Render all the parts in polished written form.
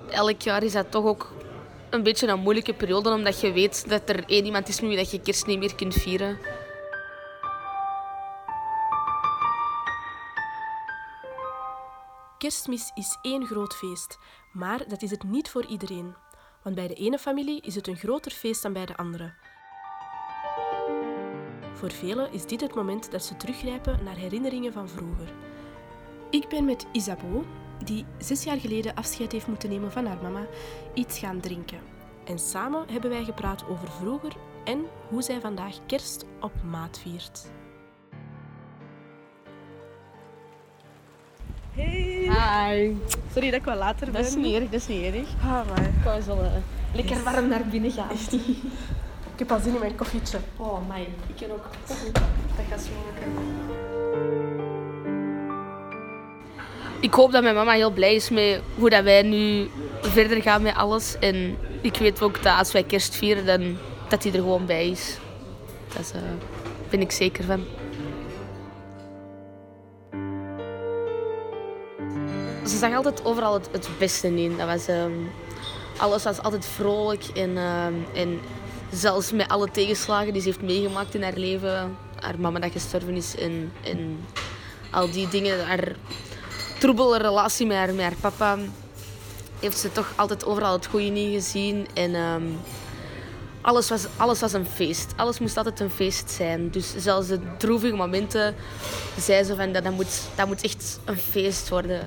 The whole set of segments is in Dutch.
elk jaar is dat toch ook een beetje een moeilijke periode, omdat je weet dat er één iemand is met wie dat je kerst niet meer kunt vieren. Kerstmis is één groot feest, maar dat is het niet voor iedereen. Want bij de ene familie is het een groter feest dan bij de andere. Voor velen is dit het moment dat ze teruggrijpen naar herinneringen van vroeger. Ik ben met Isabeau, die 6 jaar geleden afscheid heeft moeten nemen van haar mama, iets gaan drinken. En samen hebben wij gepraat over vroeger en hoe zij vandaag kerst op maat viert. Hey. Hi. Sorry dat ik wat later ben. Dat is niet erg, dat is niet erg. Ah, maar. Ik ga zo lekker warm naar binnen gaan. Ik heb al zin in mijn koffietje. Oh, my. Ik ken ook. Dat gaat smaken. Ik hoop dat mijn mama heel blij is met hoe dat wij nu verder gaan met alles. En ik weet ook dat als wij kerst vieren, dan, dat hij er gewoon bij is. Daar ben ik zeker van. Ze zag altijd overal het beste in. Dat was, alles was altijd vrolijk en zelfs met alle tegenslagen die ze heeft meegemaakt in haar leven. Haar mama dat gestorven is en al die dingen, haar troebele relatie met haar papa, heeft ze toch altijd overal het goede in gezien. En alles was een feest. Alles moest altijd een feest zijn. Dus zelfs de droevige momenten zei ze van dat moet echt een feest worden.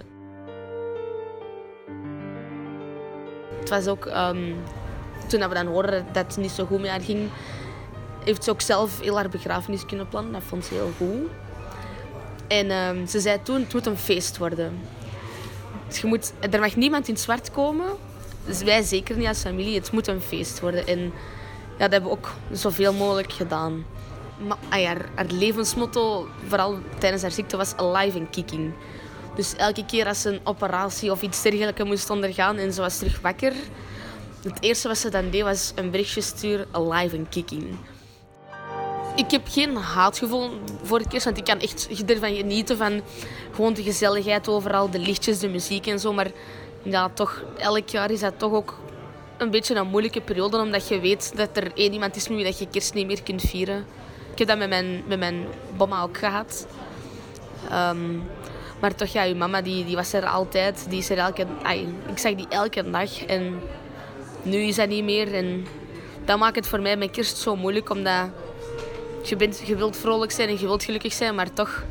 Het was ook, toen we dan hoorden dat het niet zo goed met haar ging, heeft ze ook zelf heel haar begrafenis kunnen plannen. Dat vond ze heel goed. En ze zei toen, het moet een feest worden. Dus er mag niemand in het zwart komen. Dus wij zeker niet als familie. Het moet een feest worden. En ja, dat hebben we ook zoveel mogelijk gedaan. Maar haar levensmotto, vooral tijdens haar ziekte, was alive and kicking. Dus elke keer als ze een operatie of iets dergelijks moest ondergaan en ze was terug wakker, het eerste wat ze dan deed was een berichtje sturen, alive and kicking. Ik heb geen haatgevoel voor de kerst, want ik kan echt ervan genieten van gewoon de gezelligheid overal, de lichtjes, de muziek en zo. Maar ja, toch, elk jaar is dat toch ook een beetje een moeilijke periode, omdat je weet dat er één iemand is met wie dat je kerst niet meer kunt vieren. Ik heb dat met mijn mama ook gehad. Maar toch, ja, uw mama die was er altijd. Die is er ik zag die elke dag en nu is dat niet meer. En dat maakt het voor mij met kerst zo moeilijk, omdat je wilt vrolijk zijn en je wilt gelukkig zijn, maar toch.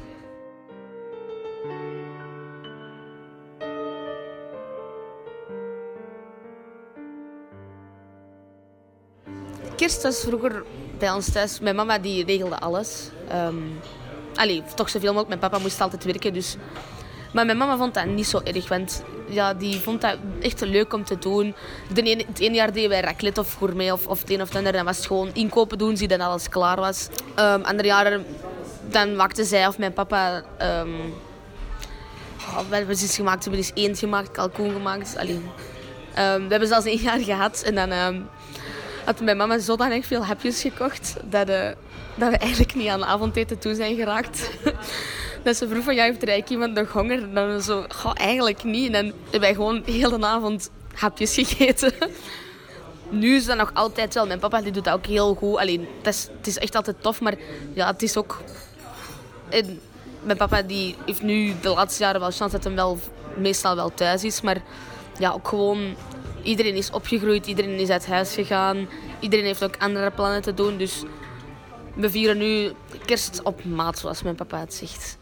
Kerst was vroeger bij ons thuis. Mijn mama die regelde alles. Toch zoveel mogelijk. Mijn papa moest altijd werken, dus. Maar mijn mama vond dat niet zo erg, want ja, die vond dat echt leuk om te doen. Het ene jaar deden wij raclette of gourmet of het een of het ander. Dan was het gewoon inkopen doen, zie dat alles klaar was. Andere jaren dan maakte zij of mijn papa. We hebben iets gemaakt, we hebben eens eend gemaakt, kalkoen gemaakt. We hebben zelfs 1 jaar gehad en dan had mijn mama zodanig veel hapjes gekocht dat we eigenlijk niet aan avondeten toe zijn geraakt. Dat ze vroeg van, ja, heeft er eigenlijk iemand nog honger? En dan zo, eigenlijk niet. En dan hebben wij gewoon de hele avond hapjes gegeten. Nu is dat nog altijd wel. Mijn papa die doet dat ook heel goed. Het is echt altijd tof, maar ja, het is ook. En mijn papa die heeft nu de laatste jaren wel chance dat hij wel meestal wel thuis is. Maar ja, ook gewoon, iedereen is opgegroeid, iedereen is uit huis gegaan. Iedereen heeft ook andere plannen te doen. Dus we vieren nu kerst op maat, zoals mijn papa het zegt.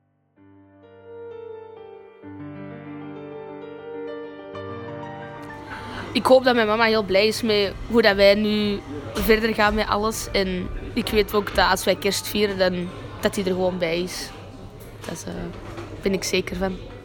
Ik hoop dat mijn mama heel blij is met hoe dat wij nu verder gaan met alles. En ik weet ook dat als wij kerst vieren, dat hij er gewoon bij is. Daar ben ik zeker van.